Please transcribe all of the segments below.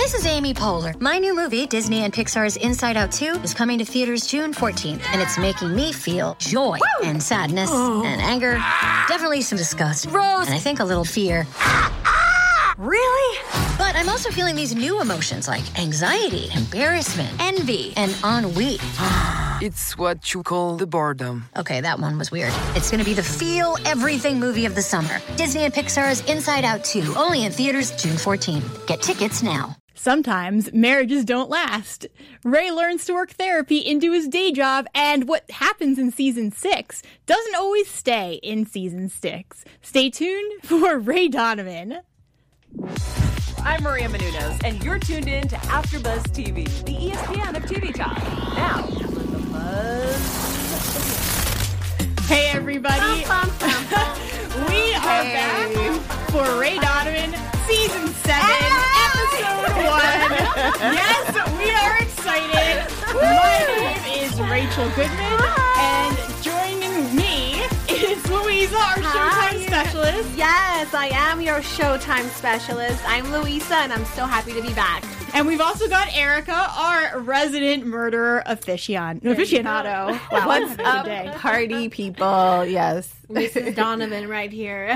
This is Amy Poehler. My new movie, Disney and Pixar's Inside Out 2, is coming to theaters June 14th, and it's making me feel joy and sadness and anger, definitely some disgust, and I think a little fear. Really? But I'm also feeling these new emotions like anxiety, embarrassment, envy, and ennui. It's what you call the boredom. Okay, that one was weird. It's going to be the feel everything movie of the summer. Disney and Pixar's Inside Out 2, only in theaters June 14th. Get tickets now. Sometimes marriages don't last. Ray learns to work therapy into his day job, and what happens in season 6 doesn't always stay in season 6. Stay tuned for Ray Donovan. I'm Maria Menounos, and you're tuned in to AfterBuzz TV, the ESPN of TV talk. Now, let the buzz. Hey, everybody. We are back for Ray Donovan, season 7, episode 1. Yes, we are excited. My name is Rachel Goodman, and joining me is Louisa, our Showtime specialist. Yes, I am your Showtime specialist. I'm Louisa, and I'm so happy to be back. And we've also got Erica, our resident murderer aficionado. Wow, what's up, party people? Yes. Mrs. Donovan right here.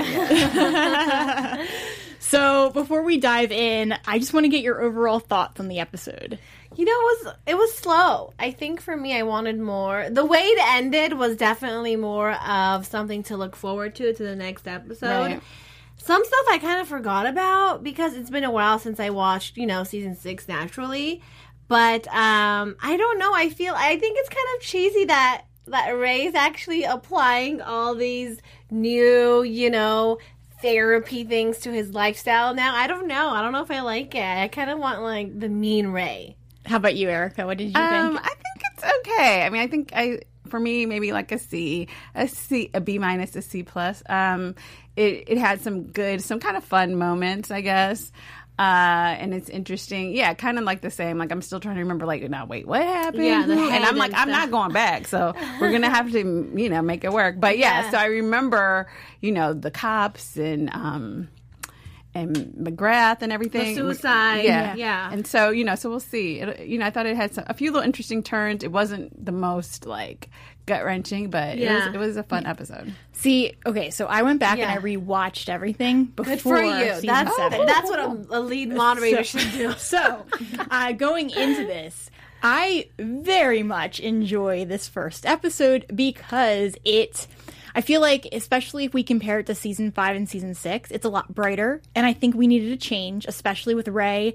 So before we dive in, I just want to get your overall thoughts on the episode. You know, it was slow. I think for me, I wanted more. The way it ended was definitely more of something to look forward to the next episode. Right. Some stuff I kind of forgot about because it's been a while since I watched, season 6 naturally. But I don't know. I think it's kind of cheesy that Ray's actually applying all these new, therapy things to his lifestyle now. I don't know. I don't know if I like it. I kind of want like the mean Ray. How about you, Erica? What did you think? I think it's okay. I mean, I think for me, maybe like a C, a B minus, a C plus. It had some kind of fun moments, I guess. And it's interesting. Yeah, kind of like the same. Like, I'm still trying to remember, like, now, wait, what happened? Yeah, and I'm like, I'm not going back. So we're going to have to, make it work. But yeah, so I remember, the cops and McGrath and everything. The suicide. Yeah. And so, so we'll see. I thought it had a few little interesting turns. It wasn't the most, like, gut-wrenching, but it was a fun episode. See, okay, so I went back and I rewatched everything before Good for you. Season 7. That's what a lead moderator should do. So, going into this, I very much enjoy this first episode because I feel like, especially if we compare it to season 5 and season 6, it's a lot brighter, and I think we needed a change, especially with Ray.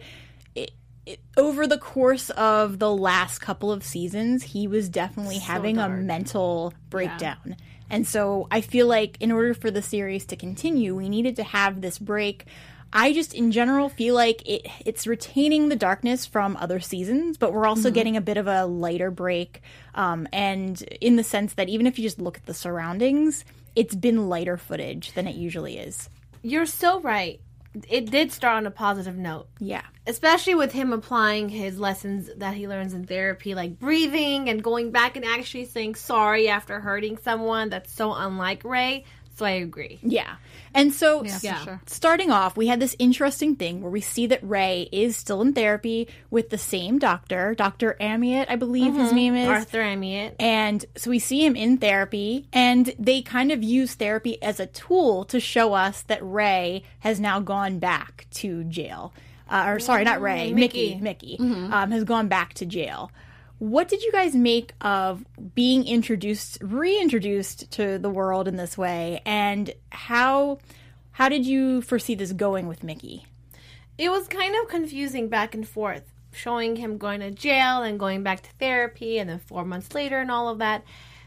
Over the course of the last couple of seasons, he was definitely having a mental breakdown. Yeah. And so I feel like in order for the series to continue, we needed to have this break. I just, in general, feel like it's retaining the darkness from other seasons, but we're also getting a bit of a lighter break. And in the sense that even if you just look at the surroundings, it's been lighter footage than it usually is. You're so right. It did start on a positive note. Yeah. Especially with him applying his lessons that he learns in therapy, like breathing and going back and actually saying sorry after hurting someone. That's so unlike Ray. So I agree. Yeah. And so, sure. Starting off, we had this interesting thing where we see that Ray is still in therapy with the same doctor, Dr. Amiot, I believe his name is. Arthur Amiot. And so we see him in therapy, and they kind of use therapy as a tool to show us that Ray has now gone back to jail. Sorry, not Ray, Mickey has gone back to jail. What did you guys make of being reintroduced to the world in this way, and how did you foresee this going with Mickey? It was kind of confusing back and forth, showing him going to jail and going back to therapy, and then 4 months later and all of that.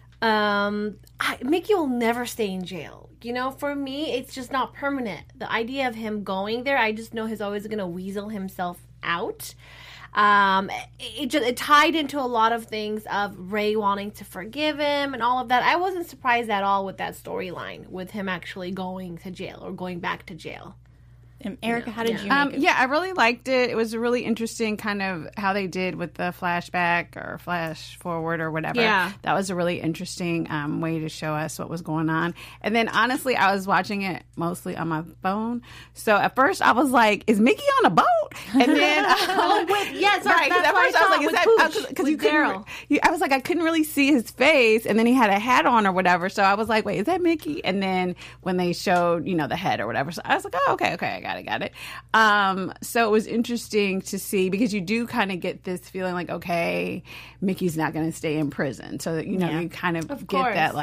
Mickey will never stay in jail. For me, it's just not permanent. The idea of him going there, I just know he's always going to weasel himself out. It tied into a lot of things of Ray wanting to forgive him and all of that. I wasn't surprised at all with that storyline, with him actually going to jail or going back to jail. Erica, how did you make it? Yeah, I really liked it. It was really interesting kind of how they did with the flashback or flash forward or whatever. Yeah. That was a really interesting way to show us what was going on. And then honestly, I was watching it mostly on my phone. So at first I was like, is Mickey on a boat? And then yes, right, because at first I was like, is that because you couldn't? I was like, I couldn't really see his face, and then he had a hat on or whatever. So I was like, wait, is that Mickey? And then when they showed, the head or whatever, so I was like, oh, okay, I got it. So it was interesting to see because you do kind of get this feeling like, okay, Mickey's not going to stay in prison, so that you kind of get course. that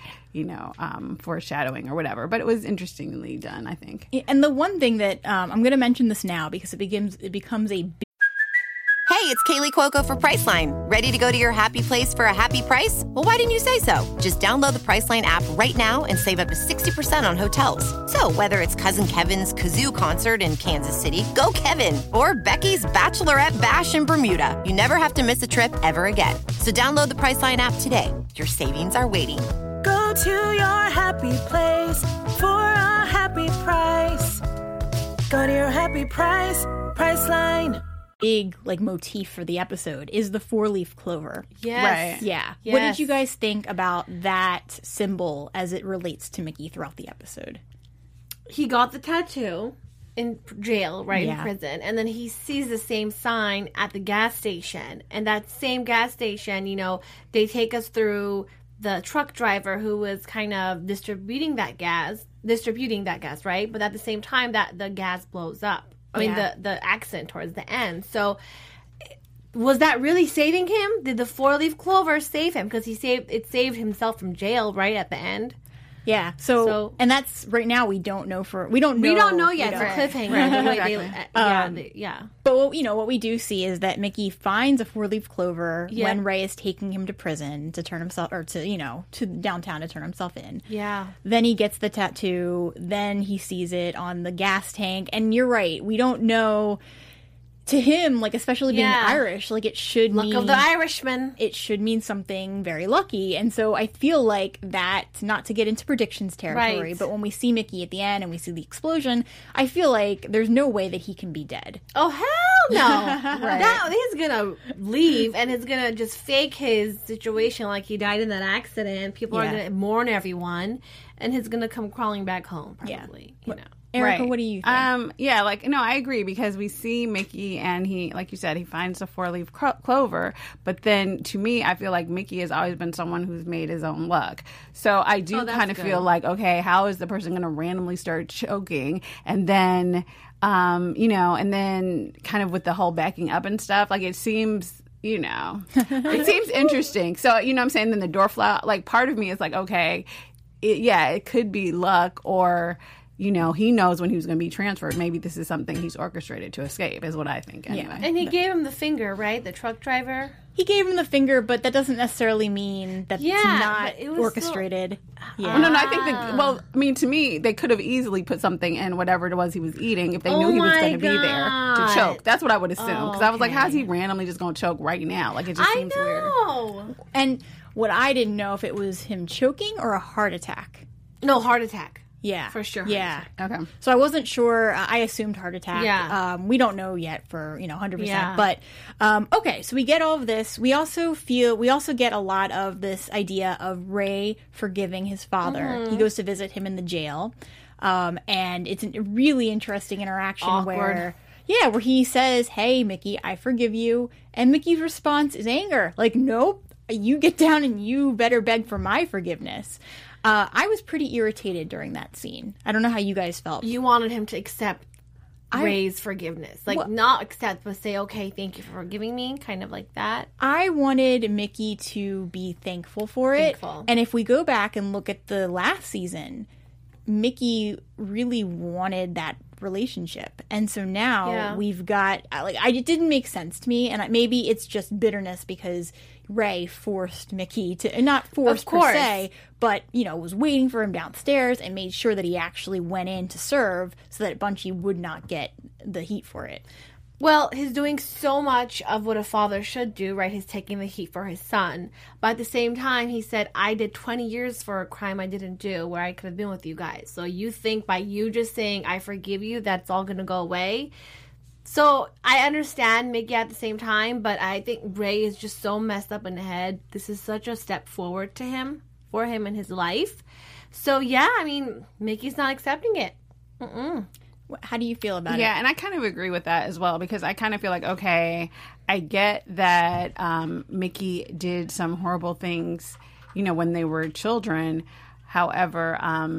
foreshadowing or whatever. But it was interestingly done, I think. And the one thing that I'm going to mention this now because it becomes a Hey, it's Kaylee Cuoco for Priceline. Ready to go to your happy place for a happy price? Well, why didn't you say so? Just download the Priceline app right now and save up to 60% on hotels. So whether it's Cousin Kevin's Kazoo Concert in Kansas City, go Kevin, or Becky's Bachelorette Bash in Bermuda, you never have to miss a trip ever again. So download the Priceline app today. Your savings are waiting. Go to your happy place for a happy price. Go to your happy price, Priceline. big motif for the episode is the 4-leaf clover. Yes. Right. Yeah. Yes. What did you guys think about that symbol as it relates to Mickey throughout the episode? He got the tattoo in jail, right, Yeah. in prison, and then he sees the same sign at the gas station. And that same gas station, they take us through the truck driver who was kind of distributing that gas, right? But at the same time that the gas blows up. I mean, the accident towards the end. So, was that really saving him? Did the 4-leaf clover save him? Because it saved himself from jail right at the end. Yeah. So and that's right now we don't know yet. We don't know yet. It's a cliffhanger. The way yeah. But what we do see is that Mickey finds a 4-leaf clover when Ray is taking him to prison to turn himself, or to downtown to turn himself in. Yeah. Then he gets the tattoo. Then he sees it on the gas tank. And you're right. We don't know. To him, especially being Irish, it should mean... Luck of the Irishman. It should mean something very lucky. And so I feel like that, not to get into predictions territory, Right. but when we see Mickey at the end and we see the explosion, I feel like there's no way that he can be dead. Oh, hell no. Now he's going to leave and he's going to just fake his situation like he died in that accident. People are going to mourn everyone. And he's going to come crawling back home, probably. Erica, what do you think? I agree because we see Mickey and he, like you said, he finds the 4-leaf clover. But then to me, I feel like Mickey has always been someone who's made his own luck. So I do kind of feel like, okay, how is the person going to randomly start choking? And then, and then kind of with the whole backing up and stuff, it seems... it seems interesting. So, what I'm saying? Then the door part of me is like, okay, it could be luck or... he knows when he was going to be transferred. Maybe this is something he's orchestrated to escape, is what I think, anyway. Yeah. And he gave him the finger, right? The truck driver? He gave him the finger, but that doesn't necessarily mean that it's not orchestrated. No, I think to me, they could have easily put something in whatever it was he was eating if they knew he was going to be there to choke. That's what I would assume. Because I was like, how's he randomly just going to choke right now? It just seems weird. And what I didn't know if it was him choking or a heart attack. No, heart attack. Yeah. For sure. Yeah. Okay. So I wasn't sure. I assumed heart attack. Yeah. We don't know yet for, 100%. Yeah. But, okay. So we get all of this. We also get a lot of this idea of Ray forgiving his father. Mm-hmm. He goes to visit him in the jail. And it's a really interesting interaction where he says, "Hey, Mickey, I forgive you." And Mickey's response is anger. Nope, you get down and you better beg for my forgiveness. I was pretty irritated during that scene. I don't know how you guys felt. You wanted him to accept Ray's forgiveness. Not accept, but say, okay, thank you for forgiving me, kind of like that. I wanted Mickey to be thankful for it. And if we go back and look at the last season, Mickey really wanted that relationship. And so now we've got, it didn't make sense to me. And maybe it's just bitterness because Ray forced Mickey to, not forced per se, but, was waiting for him downstairs and made sure that he actually went in to serve so that Bunchy would not get the heat for it. Well, he's doing so much of what a father should do, right? He's taking the heat for his son. But at the same time, he said, I did 20 years for a crime I didn't do where I could have been with you guys. So you think by you just saying, I forgive you, that's all going to go away? So I understand Mickey at the same time, but I think Ray is just so messed up in the head. This is such a step forward to him, for him in his life. So yeah, I mean, Mickey's not accepting it. How do you feel about it? Yeah, and I kind of agree with that as well, because I kind of feel like, okay, I get that Mickey did some horrible things, you know, when they were children. However,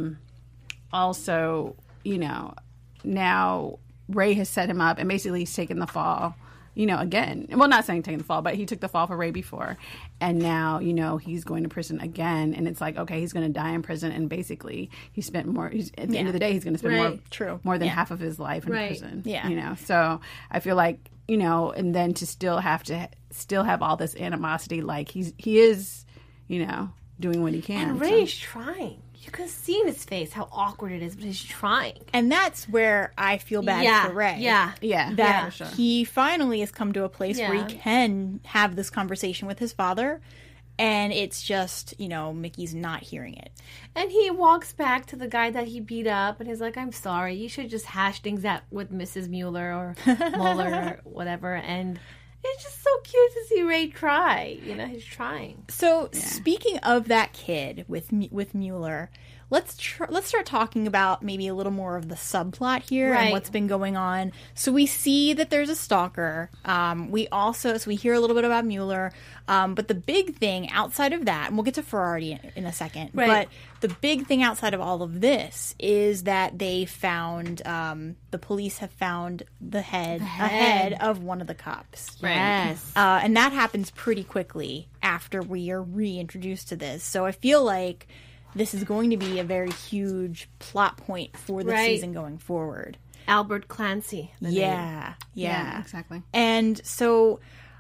also, you know, now Ray has set him up and basically he's taken the fall, you know, again. Well, not saying taking the fall, but he took the fall for Ray before. And now, you know, he's going to prison again. And it's like, okay, he's going to die in prison. And basically, he spent more, at the end of the day, he's going to spend more than half of his life in prison. Yeah. You know, so I feel like, you know, and then to still have all this animosity, like he is, you know, doing what he can. And Ray's trying. You can see in his face how awkward it is, but he's trying. And that's where I feel bad for Ray. Yeah. That for sure. he finally has come to a place where he can have this conversation with his father. And it's just, you know, Mickey's not hearing it. And he walks back to the guy that he beat up and he's like, I'm sorry. You should just hash things out with Mrs. Mueller or Mueller or whatever. And it's just so cute to see Ray try. You know, he's trying. So speaking of that kid with Mueller, let's start talking about maybe a little more of the subplot here and what's been going on. So we see that there's a stalker. We hear a little bit about Mueller. But the big thing outside of that, and we'll get to Ferrari in a second, but the big thing outside of all of this is that they found, the police have found a head of one of the cops. Right. Yes. And that happens pretty quickly after we are reintroduced to this. So I feel like this is going to be a very huge plot point for the season going forward. Albert Clancy. Yeah, exactly. And so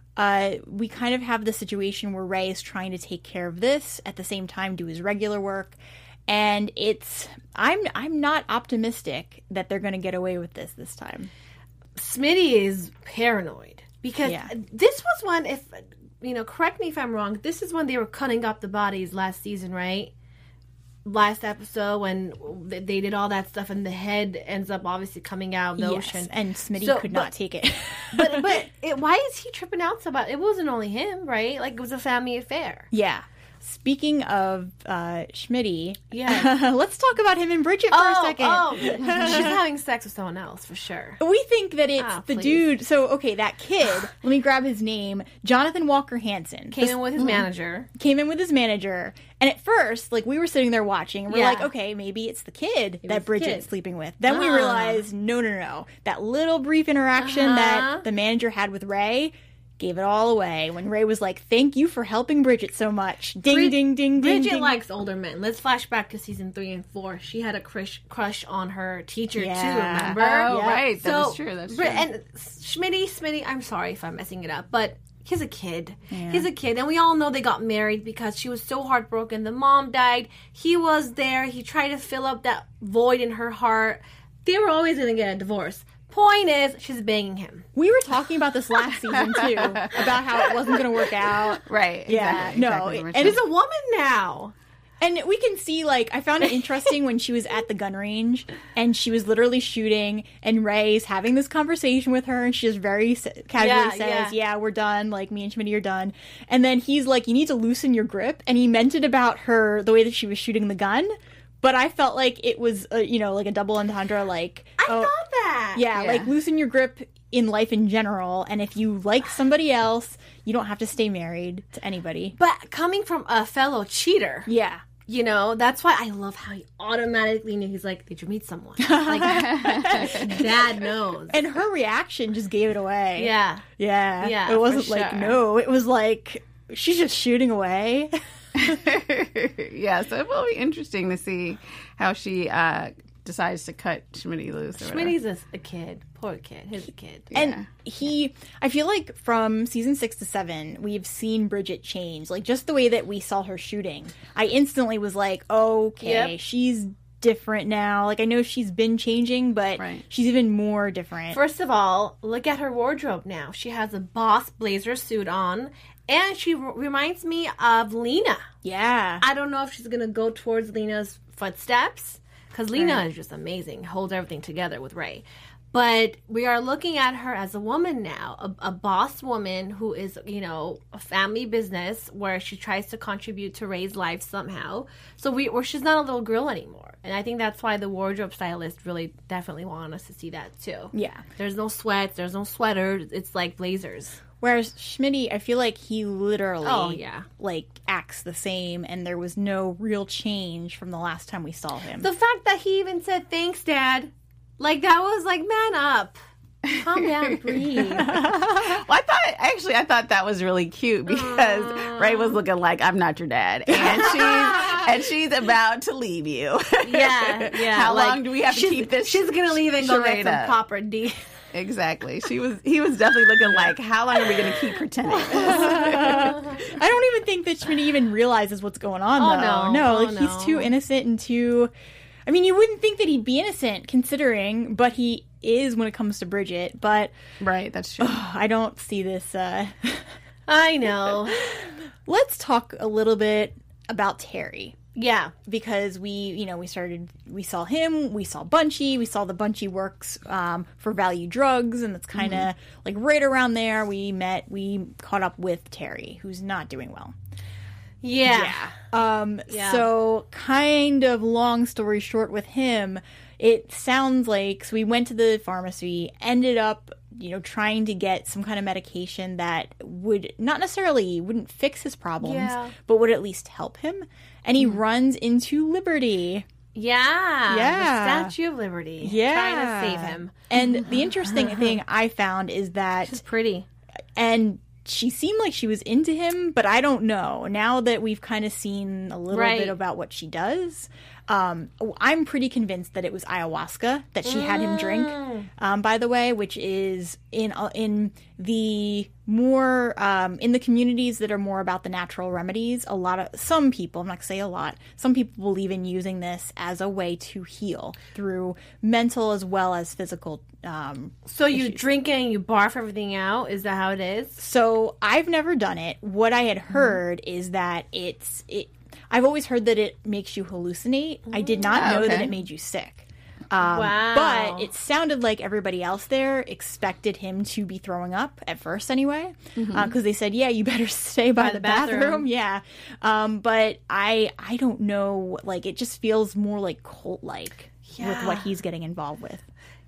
we kind of have the situation where Ray is trying to take care of this at the same time do his regular work, and I'm not optimistic that they're going to get away with this time. Smitty is paranoid because this was when, if you know, correct me if I'm wrong, this is when they were cutting up the bodies last season, right? Last episode when they did all that stuff and the head ends up obviously coming out of the ocean. And Smitty could not take it. but why is he tripping out so bad? It wasn't only him, right? Like, it was a family affair. Yeah. Speaking of Schmitty, let's talk about him and Bridget for a second. She's having sex with someone else, for sure. We think that it's the dude. So, okay, that kid, let me grab his name, Jonathan Walker Hansen. Came in with his manager. And at first, like, we were sitting there watching, and we're like, okay, maybe it's the kid that Bridget's sleeping with. Then we realized, no. That little brief interaction that the manager had with Ray gave it all away when Ray was like, thank you for helping Bridget so much. Ding, ding, ding, ding, Bridget likes older men. Let's flash back to season 3 and 4. She had a crush on her teacher, too, remember? Oh, right. That's true. And Smitty, I'm sorry if I'm messing it up, but he's a kid. Yeah. He's a kid. And we all know they got married because she was so heartbroken. The mom died. He was there. He tried to fill up that void in her heart. They were always going to get a divorce. Point is, she's banging him. We were talking about this last season, too, about how it wasn't going to work out. Right. Yeah. Exactly. And she's a woman now. And we can see, like, I found it interesting when she was at the gun range and she was literally shooting and Ray's having this conversation with her and she just very casually says, yeah, we're done. Like, me and Schmitty are done. And then he's like, you need to loosen your grip. And he meant it about her, the way that she was shooting the gun. But I felt like it was, like a double entendre, like... I thought that! Yeah, like, loosen your grip in life in general, and if you like somebody else, you don't have to stay married to anybody. But coming from a fellow cheater... Yeah. You know, that's why I love how he automatically knew. He's like, did you meet someone? Like, Dad knows. And her reaction just gave it away. Yeah. Yeah. It wasn't like, no. It was like, she's just shooting away. Yeah, so it will be interesting to see how she decides to cut Schmitty loose. Schmitty's a kid. Poor kid. He's a kid. And I feel like from season 6 to 7, we've seen Bridget change. Like, just the way that we saw her shooting. I instantly was like, okay, she's different now. Like, I know she's been changing, but she's even more different. First of all, look at her wardrobe now. She has a boss blazer suit on, and she reminds me of Lena. Yeah. I don't know if she's going to go towards Lena's footsteps, because Lena is just amazing, holds everything together with Ray. But we are looking at her as a woman now, a boss woman who is, you know, a family business where she tries to contribute to Ray's life somehow. So she's not a little girl anymore. And I think that's why the wardrobe stylist really definitely wanted us to see that too. Yeah. There's no sweats, there's no sweaters, it's like blazers. Whereas Schmitty, I feel like he literally like acts the same, and there was no real change from the last time we saw him. The fact that he even said, "Thanks, Dad," like that was like, man up. Calm down, breathe. Well, I thought that was really cute because Ray was looking like, I'm not your dad, and she's about to leave you. Yeah. How long do we have to keep this? She's gonna leave and go get some up? proper D. Exactly. He was definitely looking like, how long are we going to keep pretending this? I don't even think that Schmitty even realizes what's going on, though. He's too innocent and too... I mean, you wouldn't think that he'd be innocent, considering, but he is when it comes to Bridget, but... Right, that's true. I don't see this... I know. Let's talk a little bit about Terry. Yeah. Because we saw him, we saw Bunchy, we saw the Bunchy works for Value Drugs, and that's kind of like right around there we caught up with Terry, who's not doing well. Yeah. So kind of long story short with him, it sounds like, so we went to the pharmacy, ended up, trying to get some kind of medication that wouldn't fix his problems, but would at least help him. And he runs into Liberty. Yeah. The Statue of Liberty. Yeah. Trying to save him. And the interesting thing I found is that... She's pretty. And she seemed like she was into him, but I don't know. Now that we've kind of seen a little bit about what she does, I'm pretty convinced that it was ayahuasca that she had him drink, by the way, which is in the more in the communities that are more about the natural remedies. Some people, I'm not gonna say a lot, some people believe in using this as a way to heal through mental as well as physical. So you drink it and you barf everything out? Is that how it is? So I've never done it. What I had heard is that I've always heard that it makes you hallucinate. I did not know that it made you sick. Wow. But it sounded like everybody else there expected him to be throwing up at first anyway. Because they said, you better stay by the bathroom. Yeah. But I don't know. Like, it just feels more like cult-like with what he's getting involved with.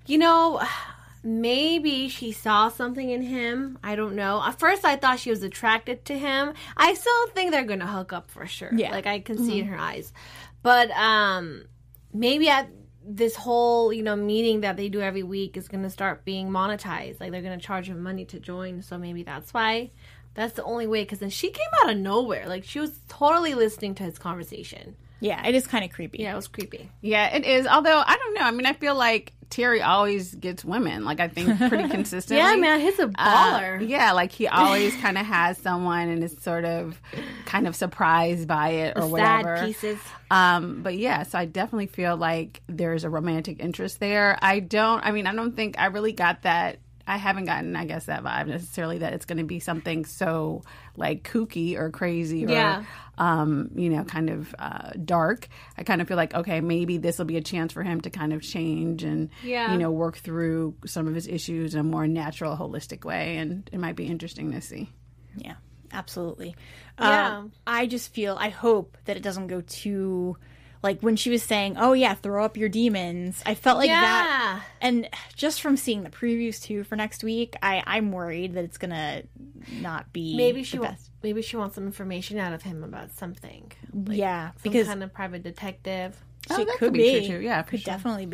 Maybe she saw something in him. I don't know. At first, I thought she was attracted to him. I still think they're going to hook up for sure. Yeah. Like, I can see in her eyes. But maybe at this whole, meeting that they do every week is going to start being monetized. Like, they're going to charge him money to join. So maybe that's why. That's the only way. Because then she came out of nowhere. Like, she was totally listening to his conversation. Yeah, it is kind of creepy. Yeah, it was creepy. Yeah, it is. Although, I don't know. I mean, I feel like Terry always gets women. Like, I think pretty consistently. Yeah, man, he's a baller. Yeah, like he always kind of has someone and is sort of kind of surprised by it or whatever. Sad pieces. But yeah, so I definitely feel like there's a romantic interest there. I don't think I really got that. I haven't gotten, I guess, that vibe necessarily that it's going to be something so like kooky or crazy or, kind of dark. I kind of feel like, okay, maybe this will be a chance for him to kind of change and, work through some of his issues in a more natural, holistic way. And it might be interesting to see. Yeah, absolutely. Yeah. I hope that it doesn't go too... Like, when she was saying, throw up your demons, I felt like that. And just from seeing the previews, too, for next week, I'm worried that it's going to not be Maybe she wants some information out of him about something. Like because... some kind of private detective. She that could be be. true, too. Yeah, could sure. definitely be.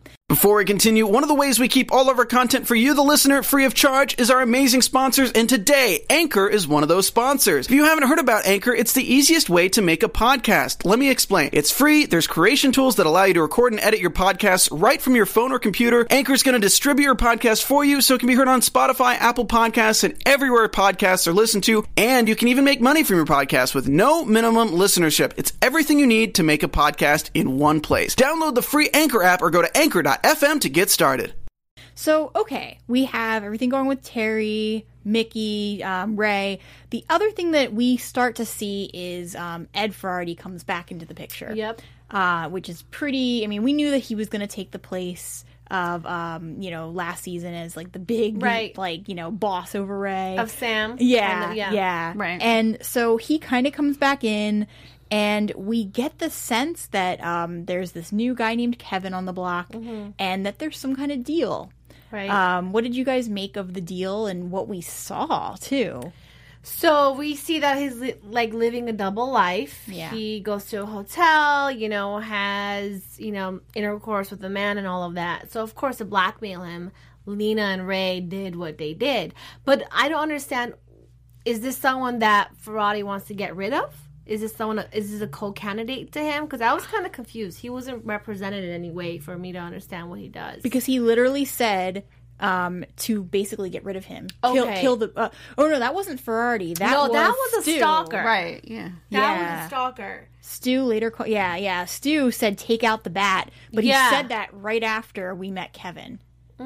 Before we continue, one of the ways we keep all of our content for you, the listener, free of charge is our amazing sponsors, and today, Anchor is one of those sponsors. If you haven't heard about Anchor, it's the easiest way to make a podcast. Let me explain. It's free, there's creation tools that allow you to record and edit your podcasts right from your phone or computer. Anchor's going to distribute your podcast for you so it can be heard on Spotify, Apple Podcasts, and everywhere podcasts are listened to, and you can even make money from your podcast with no minimum listenership. It's everything you need to make a podcast in one place. Download the free Anchor app or go to anchor.fm to get started. So, okay, we have everything going with Terry, Mickey, Ray. The other thing that we start to see is Ed Ferrari comes back into the picture. Yep. Which is pretty, I mean, we knew that he was going to take the place of, last season as, like, the big, boss over Ray. Of Sam. Yeah. Right. And so he kind of comes back in, and we get the sense that there's this new guy named Kevin on the block, and that there's some kind of deal. Right. What did you guys make of the deal and what we saw, too? So we see that he's living a double life. Yeah. He goes to a hotel, has, intercourse with a man and all of that. So, of course, to blackmail him, Lena and Ray did what they did. But I don't understand, is this someone that Ferrari wants to get rid of? Is this a co-candidate to him? Because I was kind of confused. He wasn't represented in any way for me to understand what he does. Because he literally said to basically get rid of him. Okay. Kill the... no, that wasn't Ferrari. That was a Stu. stalker. Right, yeah. That was a stalker. Stu later... Stu said take out the bat. But he said that right after we met Kevin.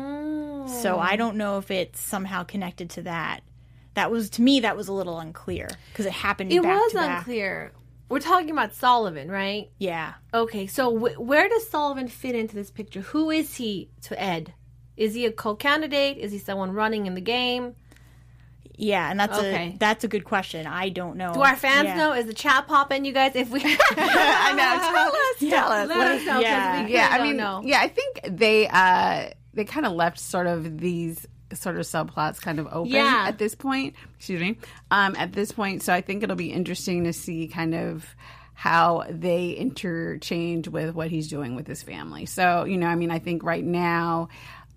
So I don't know if it's somehow connected to that. That was, to me, that was a little unclear because it happened back to back. It was unclear. We're talking about Sullivan, right? Yeah. Okay, so where does Sullivan fit into this picture? Who is he to Ed? Is he a co-candidate? Is he someone running in the game? Yeah, and that's a good question. I don't know. Do our fans know? Is the chat popping, you guys? If we, I know. Tell us. Let us know. I think they kind of left sort of these sort of subplots kind of open at this point. Excuse me. At this point, so I think it'll be interesting to see kind of how they interchange with what he's doing with his family. So, I think right now,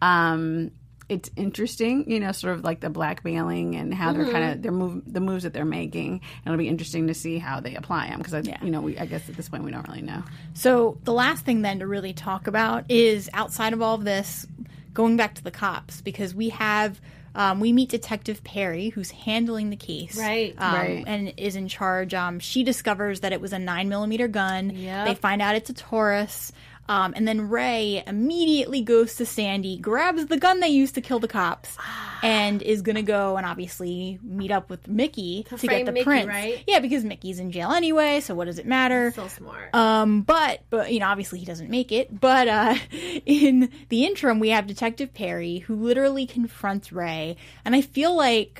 it's interesting, sort of like the blackmailing and how they're kind of the moves that they're making. And it'll be interesting to see how they apply them because I guess at this point we don't really know. So the last thing then to really talk about is outside of all of this, going back to the cops, because we have we meet Detective Perry, who's handling the case, right, and is in charge. She discovers that it was a 9mm gun. Yep. They find out it's a Taurus. And then Ray immediately goes to Sandy, grabs the gun they used to kill the cops, and is going to go and obviously meet up with Mickey to get the Mickey, prints. right? Yeah, because Mickey's in jail anyway, so what does it matter? So smart. But obviously he doesn't make it. But in the interim, we have Detective Perry, who literally confronts Ray. And I feel like,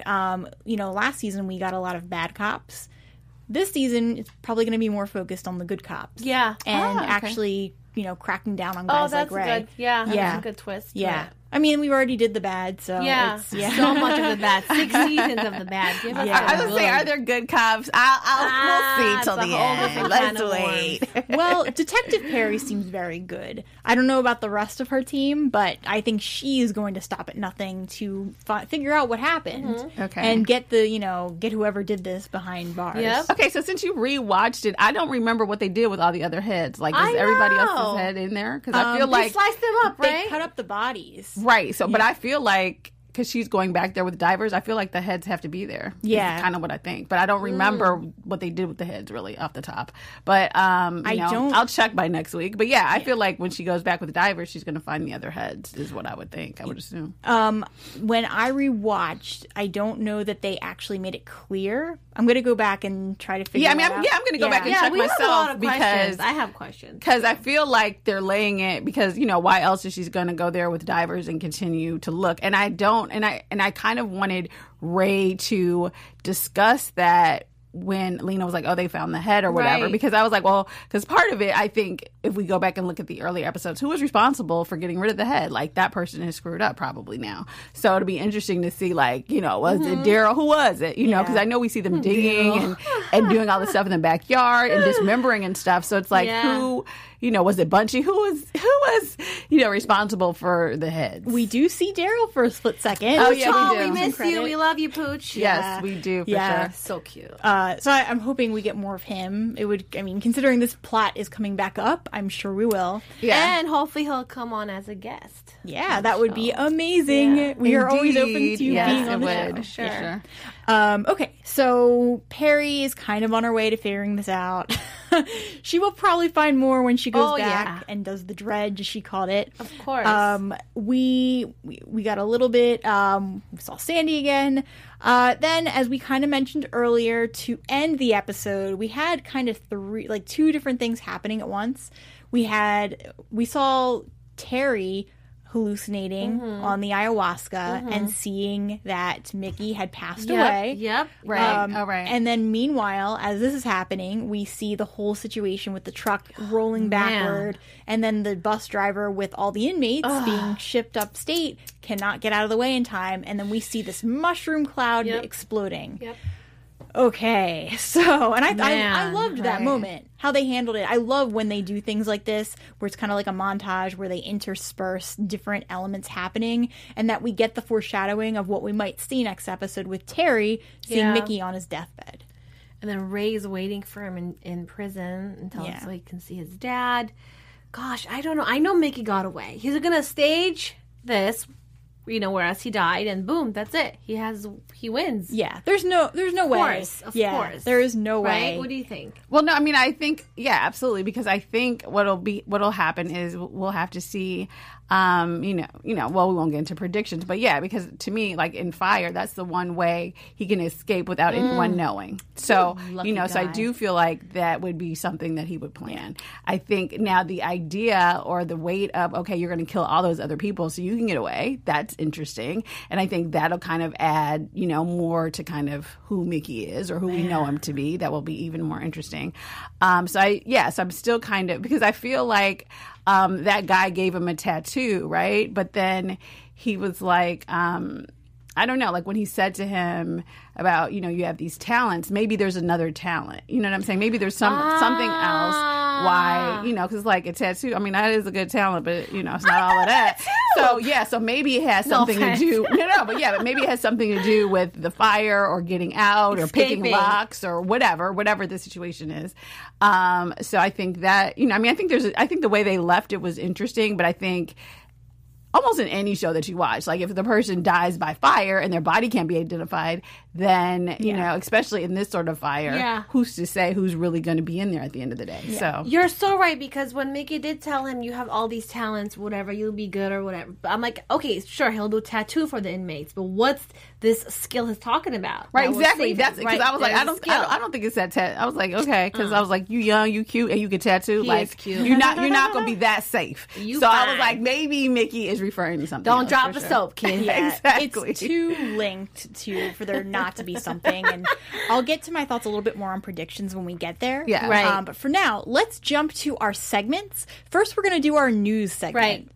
last season we got a lot of bad cops. This season, it's probably going to be more focused on the good cops. Yeah. And actually... cracking down on guys like Ray. That's a good twist. Yeah. I mean, we already did the bad, so it's, so much of the bad. 6 seasons of the bad. Give us I was say, are there good cops? We'll see till the end. Let's wait. Well, Detective Perry seems very good. I don't know about the rest of her team, but I think she is going to stop at nothing to figure out what happened. Okay. And get get whoever did this behind bars. Yep. Okay, so since you rewatched it, I don't remember what they did with all the other heads. Like, is everybody else's head in there? Because I feel like they sliced them up, right? They cut up the bodies. Right. So, but I feel like because she's going back there with divers, I feel like the heads have to be there. Yeah, is kind of what I think. But I don't remember what they did with the heads really off the top. But I'll check by next week. But I feel like when she goes back with the divers, she's going to find the other heads. Is what I would think. I would assume. When I rewatched, I don't know that they actually made it clear. I'm going to go back and try to figure. I'm going to go back and check myself because I have questions. Because I feel like they're laying it because why else is she going to go there with divers and continue to look? And I don't. And I kind of wanted Ray to discuss that when Lena was like, oh, they found the head or whatever. Right. Because I was like, well, because part of it, I think, if we go back and look at the early episodes, who was responsible for getting rid of the head? Like, that person is screwed up probably now. So it'll be interesting to see, like, was it Daryl? Who was it? Because I know we see them digging and doing all this stuff in the backyard and dismembering and stuff. So it's like, who... was it Bunchy? Who was responsible for the heads? We do see Daryl for a split second. Oh, yeah, we do. We miss you. We love you, Pooch. Yes, we do, for sure. So cute. So I'm hoping we get more of him. Considering this plot is coming back up, I'm sure we will. Yeah. And hopefully he'll come on as a guest. Yeah, that would be amazing. Yeah. We are always open to Yes, being on the it show. would. Sure. Okay, so Perry is kind of on her way to figuring this out. She will probably find more when she goes back and does the dredge, as she called it. Of course. We got a little bit. We saw Sandy again. Then, as we kind of mentioned earlier, to end the episode, we had kind of two different things happening at once. We saw Terry hallucinating on the ayahuasca and seeing that Mickey had passed away. Yep. Right. Right. And then meanwhile, as this is happening, we see the whole situation with the truck rolling backward and then the bus driver with all the inmates being shipped upstate cannot get out of the way in time. And then we see this mushroom cloud exploding. Yep. Okay, so, and I loved that moment, how they handled it. I love when they do things like this, where it's kind of like a montage where they intersperse different elements happening, and that we get the foreshadowing of what we might see next episode with Terry seeing Mickey on his deathbed. And then Ray's waiting for him in prison until so he can see his dad. Gosh, I don't know. I know Mickey got away. He's going to stage this, whereas he died, and boom, that's it. He wins. Yeah, there's no way. Of course. There is no way. Right? What do you think? Well, no, I think, absolutely, because I think what'll happen is we'll have to see, well, we won't get into predictions, but because to me, like in Fire, that's the one way he can escape without anyone knowing. So, so I do feel like that would be something that he would plan. I think now the idea or the weight of, okay, you're going to kill all those other people so you can get away, that's interesting. And I think that'll kind of add, more to kind of who Mickey is or who we know him to be. That will be even more interesting. So I'm still kind of, because I feel like that guy gave him a tattoo, right? But then he was like, I don't know, like when he said to him about, you have these talents, maybe there's another talent. You know what I'm saying? Maybe there's something else why, because like a tattoo, that is a good talent, but, it's not all of that. So maybe it has something to do, but maybe it has something to do with the fire or getting out or picking locks or whatever the situation is. So I think that, I think the way they left it was interesting, but I think almost in any show that you watch, like if the person dies by fire and their body can't be identified, then, especially in this sort of fire, who's to say who's really going to be in there at the end of the day? Yeah. So you're so right, because when Mickey did tell him, you have all these talents, whatever, you'll be good or whatever. But I'm like, okay, sure, he'll do a tattoo for the inmates, but what's this skill he's talking about? Right, exactly. That's because I was like, I don't think it's that tattoo. I was like, okay, because I was like, you young, you cute, and you can tattoo. He like is cute. you're not going to be that safe. You so fine. I was like, maybe Mickey is referring to something. Don't else, drop for the sure. soap, kid. Yeah, exactly. It's too linked for there not to be something. And I'll get to my thoughts a little bit more on predictions when we get there. Yeah. Right. But for now, let's jump to our segments. First, we're going to do our news segment. Right.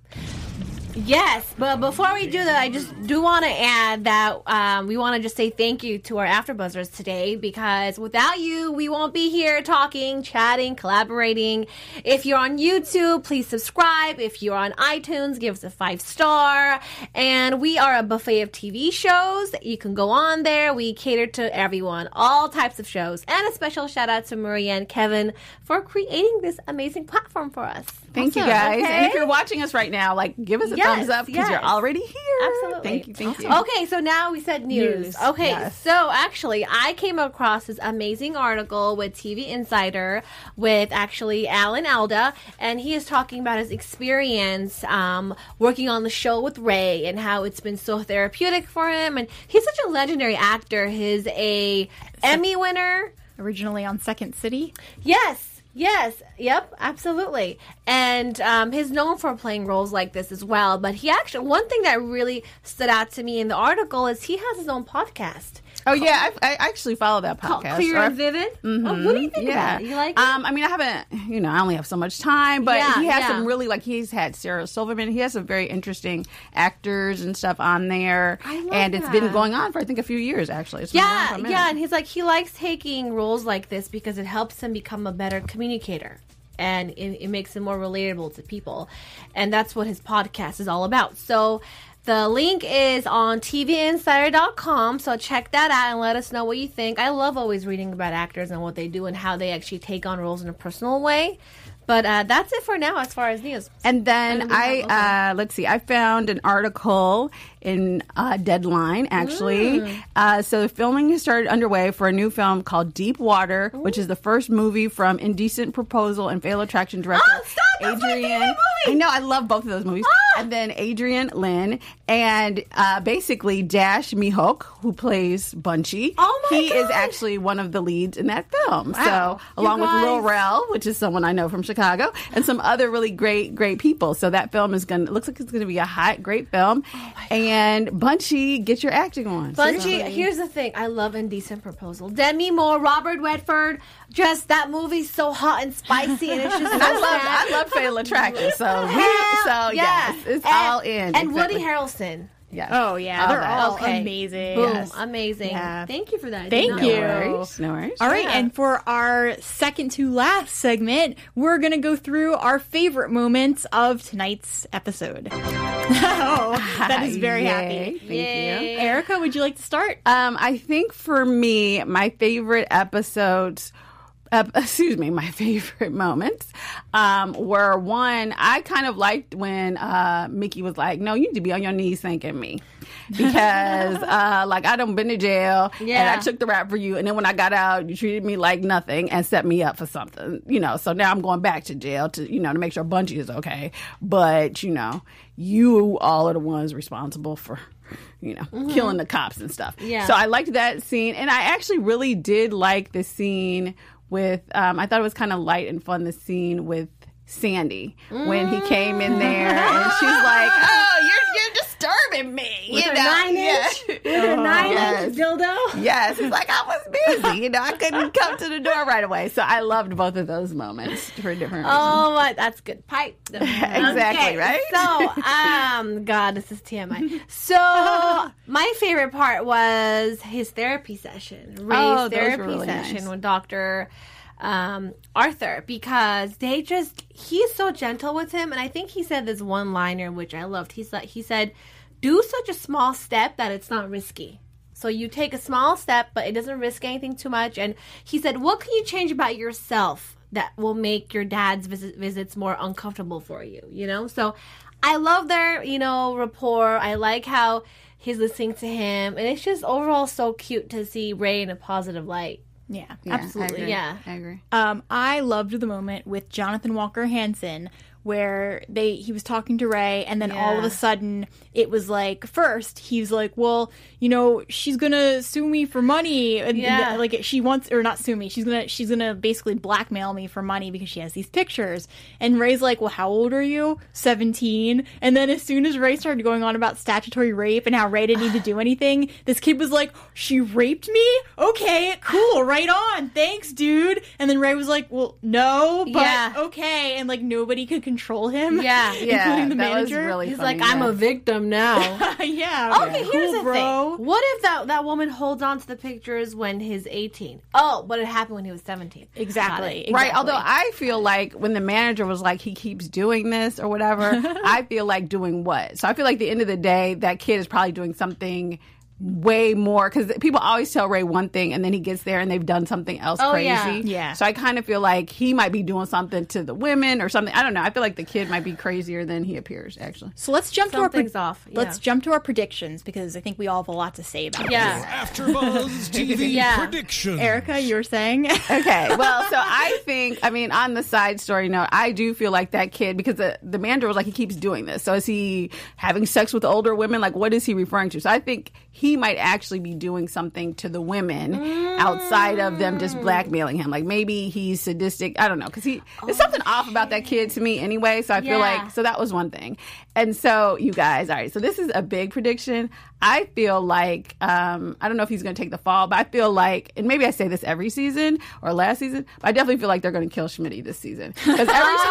Yes, but before we do that, I just do want to add that we want to just say thank you to our AfterBuzzers today, because without you, we won't be here talking, chatting, collaborating. If you're on YouTube, please subscribe. If you're on iTunes, give us a 5-star. And we are a buffet of TV shows. You can go on there. We cater to everyone, all types of shows. And a special shout out to Maria and Kevin for creating this amazing platform for us. Thank you, guys. Okay? And if you're watching us right now, like, give us a thumbs up, because you're already here. Absolutely. Thank you. Okay, so now we said news. Okay, so actually, I came across this amazing article with TV Insider with actually Alan Alda, and he is talking about his experience working on the show with Ray and how it's been so therapeutic for him. And he's such a legendary actor. He's a Emmy winner. Originally on Second City. Yes, yep, absolutely. And he's known for playing roles like this as well. But he actually, one thing that really stood out to me in the article is he has his own podcast. Oh, yeah, I actually follow that podcast. Clear and Vivid? Mm-hmm. Oh, what do you think about it? You like it? I haven't, I only have so much time, but he has some really, like, he's had Sarah Silverman. He has some very interesting actors and stuff on there. And it's been going on for, I think, a few years, actually. It's been going on for a minute. And he's like, he likes taking roles like this because it helps him become a better communicator. and it makes it more relatable to people. And that's what his podcast is all about. So the link is on TVInsider.com, so check that out and let us know what you think. I love always reading about actors and what they do and how they actually take on roles in a personal way. But that's it for now as far as news. And then let's see, I found an article in Deadline, actually. So filming has started underway for a new film called Deep Water, which is the first movie from Indecent Proposal and Fatal Attraction director Adrian. I know, I love both of those movies. And then Adrian Lin and basically Dash Mihok, who plays Bunchy. He is actually one of the leads in that film. Wow. So along with Lil Rel, which is someone I know from Chicago, and some other really great people. So that film looks like it's going to be a hot, great film. And Bunchy, get your acting on. Bunchy, here's the thing. I love Indecent Proposal. Demi Moore, Robert Redford, just that movie's so hot and spicy, and it's just so I love Fatal Attraction, so yes, it's all in. And Woody Harrelson. Yes. Oh, yeah. They're all amazing. Boom. Yes. Amazing. Yeah. Tink you for that. Thank you. No worries. All right. And for our second to last segment, we're going to go through our favorite moments of tonight's episode. That is very happy. Thank you. Erica, would you like to start? I think for me, my favorite episodes... my favorite moments were, one, I kind of liked when Mickey was like, no, you need to be on your knees thanking me. Because, I done been to jail, and I took the rap for you, and then when I got out, you treated me like nothing and set me up for something, so now I'm going back to jail to make sure Bunchy is okay. But, you all are the ones responsible for... killing the cops and stuff. Yeah. So I liked that scene. And I actually really did like the scene with, I thought it was kind of light and fun, the scene with Sandy when he came in there and she's like, oh, you're disturbing me. With her 9-inch? With her 9-inch dildo? Yes. He's like, I was busy. I couldn't come to the door right away. So I loved both of those moments for different reasons. Oh, my, that's good pipe. Exactly, right? So, God, this is TMI. So, my favorite part was his therapy session. Ray's therapy really session nice. with Dr. Arthur, because he's so gentle with him, and I think he said this one-liner which I loved. He said, do such a small step that it's not risky. So you take a small step, but it doesn't risk anything too much. And he said, what can you change about yourself that will make your dad's visits more uncomfortable for you? So I love their rapport. I like how he's listening to him, and it's just overall so cute to see Ray in a positive light. Yeah, absolutely. I agree. I loved the moment with Jonathan Walker Hansen where he was talking to Ray, and then all of a sudden it was like, first he's like, well, she's gonna sue me for money, and she wants, or not sue me, she's gonna basically blackmail me for money because she has these pictures. And Ray's like, well, how old are you? 17. And then as soon as Ray started going on about statutory rape and how Ray didn't need to do anything, this kid was like, she raped me? Okay, cool, right on, thanks, dude. And then Ray was like, well, no, but okay. And nobody could control him, including the manager. Was really He's funny, like, I'm a victim now. Okay, here's the thing. What if that woman holds on to the pictures when he's 18? Oh, but it happened when he was 17. Exactly. Right. Although I feel like when the manager was like, he keeps doing this or whatever, I feel like doing what? So I feel like at the end of the day, that kid is probably doing something way more, because people always tell Ray one thing and then he gets there and they've done something else crazy. Yeah. So I kind of feel like he might be doing something to the women or something. I don't know. I feel like the kid might be crazier than he appears, actually. So let's jump Let's jump to our predictions, because I think we all have a lot to say about this. AfterBuzz TV predictions. Erica, you were saying? Okay. Well, so I think, on the side story note, I do feel like that kid, because the manager was like, he keeps doing this. So is he having sex with older women? Like, what is he referring to? So I think he might actually be doing something to the women outside of them just blackmailing him. Like, maybe he's sadistic. I don't know. Because there's something off about that kid to me anyway. So I feel like, so that was one thing. And so, you guys, all right, so this is a big prediction. I feel like, I don't know if he's going to take the fall, but I feel like, and maybe I say this every season or last season, but I definitely feel like they're going to kill Schmitty this season. Because every time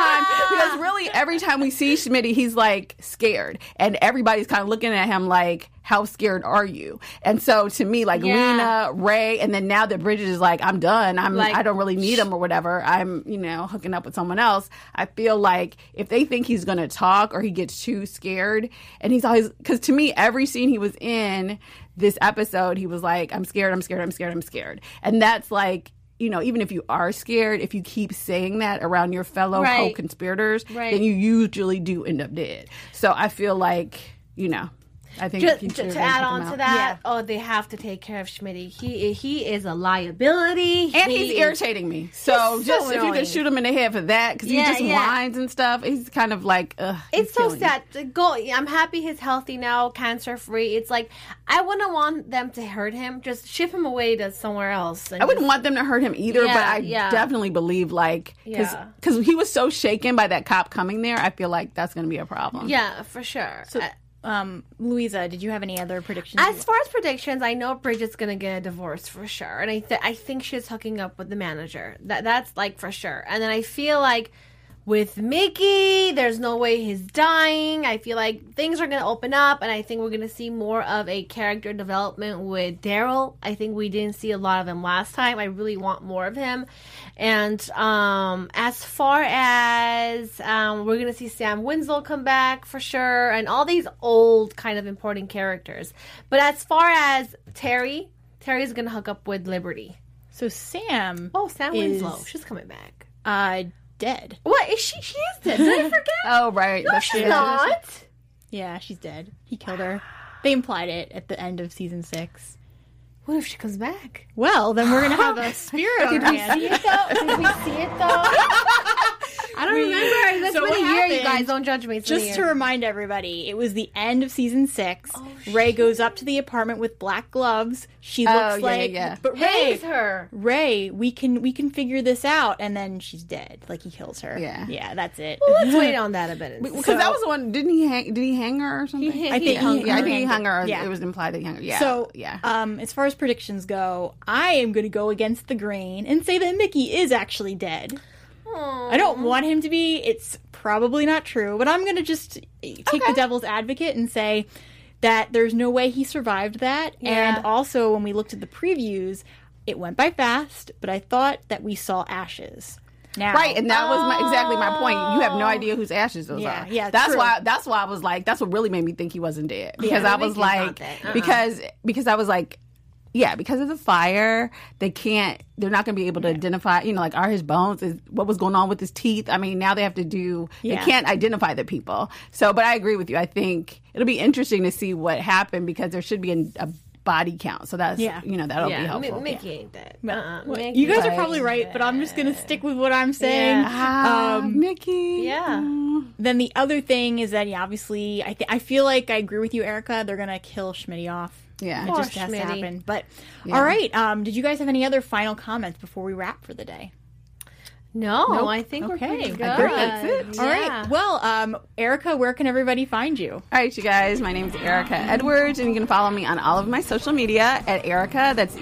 Because really, every time we see Schmitty, he's like scared, and everybody's kind of looking at him like, "How scared are you?" And so to me, like Lena, Ray, and then now that Bridget is like, "I'm done. I don't really need him or whatever. I'm hooking up with someone else." I feel like if they think he's going to talk or he gets too scared, and he's always, because to me, every scene he was in this episode, he was like, "I'm scared. I'm scared. I'm scared. I'm scared," and that's like. Even if you are scared, if you keep saying that around your fellow co-conspirators, then you usually do end up dead. So I feel like, I think to add on to that, they have to take care of Schmitty. He is a liability, and he's irritating me. So just if you can shoot him in the head for that, because he just whines and stuff. He's kind of like, it's so sad. I'm happy he's healthy now, cancer free. It's like I wouldn't want them to hurt him. Just ship him away to somewhere else. I wouldn't want them to hurt him either, but I definitely believe because he was so shaken by that cop coming there. I feel like that's going to be a problem. Yeah, for sure. So, Louisa, did you have any other predictions? As far as predictions, I know Bridget's gonna get a divorce for sure, and I think she's hooking up with the manager. That's like for sure. And then I feel like with Mickey, there's no way he's dying. I feel like things are gonna open up, and I think we're gonna see more of a character development with Daryl. I think we didn't see a lot of him last time. I really want more of him. And as far as we're going to see Sam Winslow come back for sure, and all these old kind of important characters. But as far as Terry's going to hook up with Liberty. So Sam Winslow. She's coming back. Dead. What? She is dead. Did I forget? Oh, right. No, she's not. Yeah, she's dead. He killed her. They implied it at the end of season 6. What if she comes back? Well, then we're going to have a spirit on our hands. Did we see it, though? I don't remember. That's been a year, you guys. Don't judge me. Just to remind everybody, it was the end of season 6. Ray goes up to the apartment with black gloves. She looks like... But Ray, we can figure this out. And then she's dead. Like, he kills her. Yeah, that's it. Well, let's wait on that a bit. Because that was the one... Did he hang her or something? I think he hung her. It was implied that he hung her. Yeah. So, as far as predictions go, I am going to go against the grain and say that Mickey is actually dead. I don't want him to be. It's probably not true, but I'm going to just take the devil's advocate and say that there's no way he survived that. Yeah. And also, when we looked at the previews, it went by fast, but I thought that we saw ashes. Now. Right, and that was exactly my point. You have no idea whose ashes those are. Yeah, that's why I was like, that's what really made me think he wasn't dead. Because I was like, because I was like, yeah, because of the fire, they're not going to be able to identify, like, are his bones, what was going on with his teeth? I mean, now they have to they can't identify the people. So, but I agree with you. I think it'll be interesting to see what happened because there should be a body count. So that's, that'll be helpful. Mickey ain't dead. You guys are probably right, but I'm just going to stick with what I'm saying. Mickey. Yeah. Then the other thing is that, obviously, I feel like I agree with you, Erica. They're going to kill Schmitty off. Yeah, it just has to happen. But all right, did you guys have any other final comments before we wrap for the day? No, nope. I think we're pretty good. That's it. All right. Well, Erica, where can everybody find you? All right, you guys. My name is Erica Edwards, and you can follow me on all of my social media at Erica. That's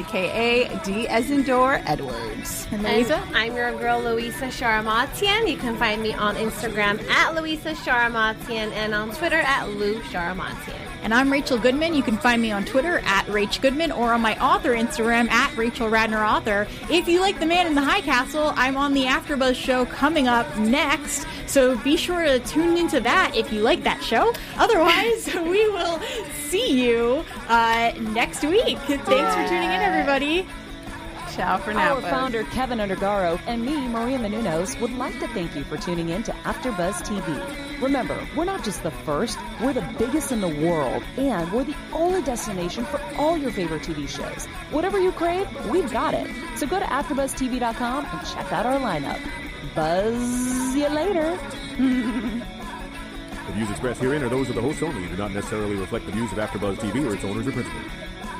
ERIKA, as in door, Edwards. And Louisa? I'm your girl, Louisa Sharamatian. You can find me on Instagram at Louisa Sharamatian and on Twitter at Lou Sharamatian. And I'm Rachel Goodman. You can find me on Twitter at Rach Goodman or on my author Instagram at Rachel Radner Author. If you like The Man in the High Castle, I'm on the AfterBuzz show coming up next. So be sure to tune into that if you like that show. Otherwise, we will see you next week. Thanks for tuning in, everybody. Ciao for now. Our founder, Kevin Undergaro, and me, Maria Menounos, would like to thank you for tuning in to AfterBuzz TV. Remember, we're not just the first, we're the biggest in the world, and we're the only destination for all your favorite TV shows. Whatever you crave, we've got it. So go to AfterBuzzTV.com and check out our lineup. Buzz you later. The views expressed herein are those of the hosts only and do not necessarily reflect the views of AfterBuzz TV or its owners or principals.